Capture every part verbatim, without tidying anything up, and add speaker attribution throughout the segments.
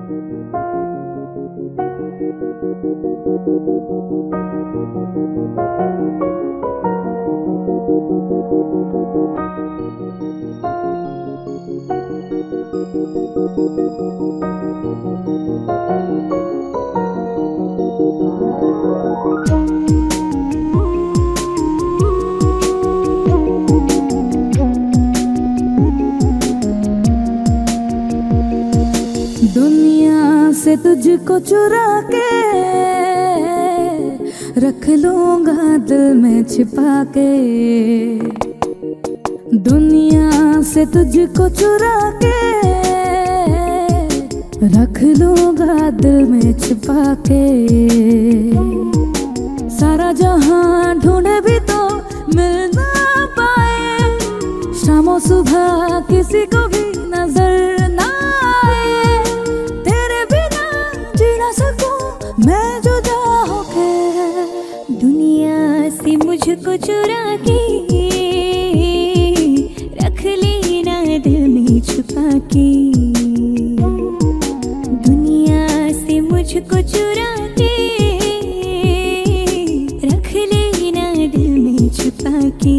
Speaker 1: दुनिया से तुझको चुरा के रख लूंगा दिल में छिपा के। दुनिया से तुझको चुरा के रख लूंगा दिल में छिपा के। सारा जहां ढूंढे भी तो मिल ना पाए, शामों सुबह किसी को भी नजर ना आए। तेरे बिना जी ना सकूं मैं जुदा होके।
Speaker 2: दुनिया से मुझको चुरा के रख लेना दिल में छुपा के। दुनिया से मुझको चुरा के रख लेना दिल में छुपा के।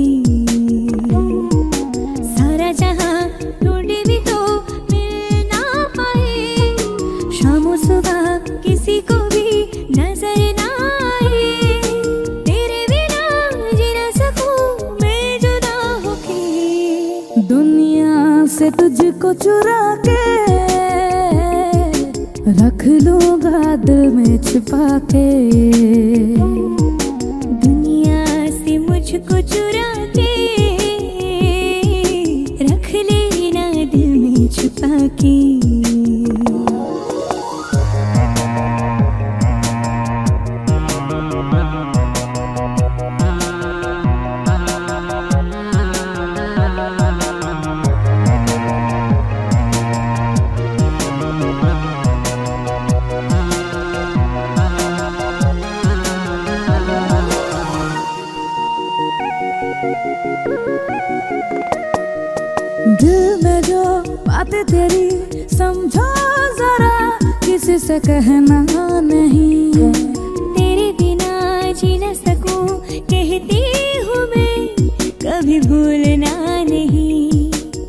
Speaker 2: सारा जहां ढूंढे भी तो मिल ना पाए, शामों सुबह किसी को भी नजर ना आए। तेरे बिना जी ना सकूं मैं जुदा होके।
Speaker 1: दुनिया से तुझको चुरा के रख लूंगा दिल में छिपा के।
Speaker 2: दुनिया से मुझको चुरा के रख लेना दिल में छुपा के।
Speaker 1: दिल में जो बातें तेरी समझो जरा, किसी से कहना नहीं।
Speaker 2: तेरे बिना जी न सकूं कहती हूँ मैं, कभी भूलना नहीं।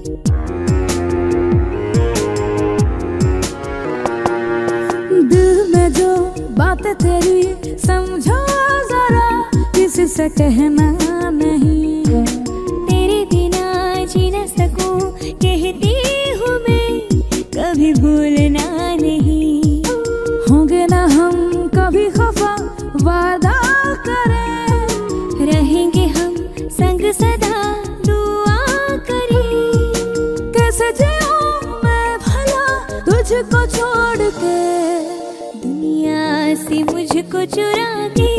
Speaker 1: दिल में जो बातें तेरी समझो जरा, किसी से कहना नहीं।
Speaker 2: तेरे बिना जी न सकूं कहती हूँ मैं, कभी भूलना नहीं।
Speaker 1: होंगे ना हम कभी खफा वादा करें,
Speaker 2: रहेंगे हम संग सदा दुआ करें।
Speaker 1: कैसे जीऊं मैं भला तुझको छोड़ के।
Speaker 2: दुनिया से मुझको चुरा के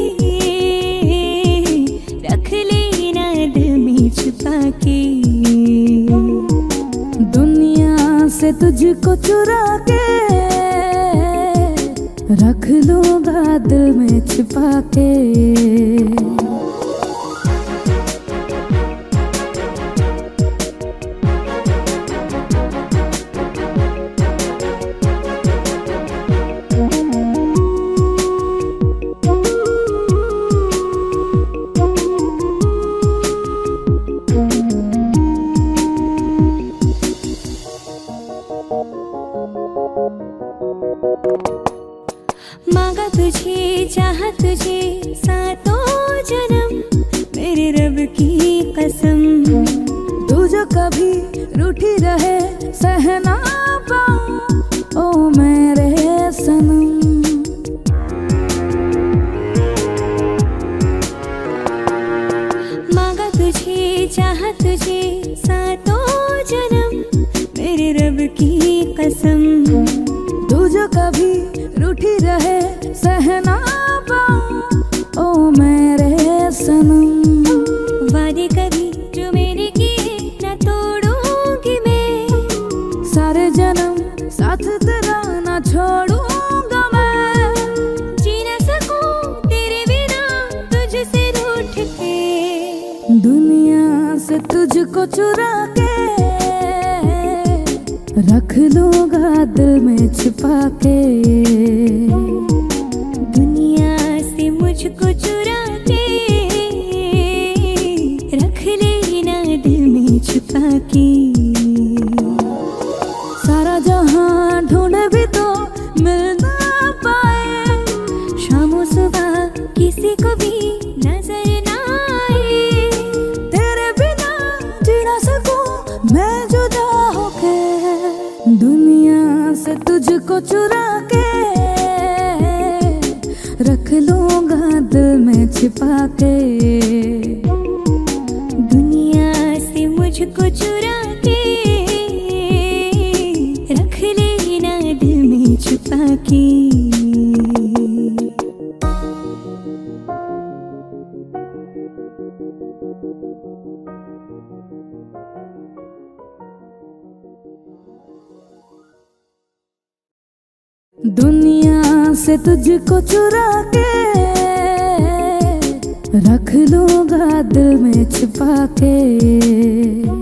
Speaker 2: रख लेना दिल में छुपा के।
Speaker 1: दुनिया से तुझको चुरा के रख लूंगा दिल में छिपा के।
Speaker 2: मांगा तुझे चाहा तुझे सातों जन्म, मेरे रब की कसम।
Speaker 1: तू जो कभी रूठी रहे सहना पाऊं, ओ मेरे सनम।
Speaker 2: मांगा तुझे चाहा तुझे सातों जन्म, मेरे रब की कसम।
Speaker 1: तू जो कभी रूठी रहे सहना पाऊं, ओ मेरे सनम।
Speaker 2: वादे कभी जो मेरे किए न तोड़ूंगी मैं,
Speaker 1: सारे जन्म साथ तेरा न छोड़ूंगा मैं।
Speaker 2: जी न सकूं तेरे बिना तुझसे रूठ के।
Speaker 1: दुनिया से तुझको चुरा के रख रख लूंगा दिल में छिपा के।
Speaker 2: दुनिया से मुझको चुरा के रख लेना दिल में छुपा के।
Speaker 1: सारा जहां ढूंढे भी तो मिल ना पाए,
Speaker 2: शामों सुबह किसी को भी नजर ना आए।
Speaker 1: तेरे बिना जी ना सकूं मैं जुदा होके। दुनिया से तुझको चुरा के रख लूंगा दिल में छिपा के।
Speaker 2: दुनिया से मुझको चुरा के रख लेना दिल में छुपा के।
Speaker 1: दुनिया से तुझको चुरा के रख लूंगा दिल में छिपा के।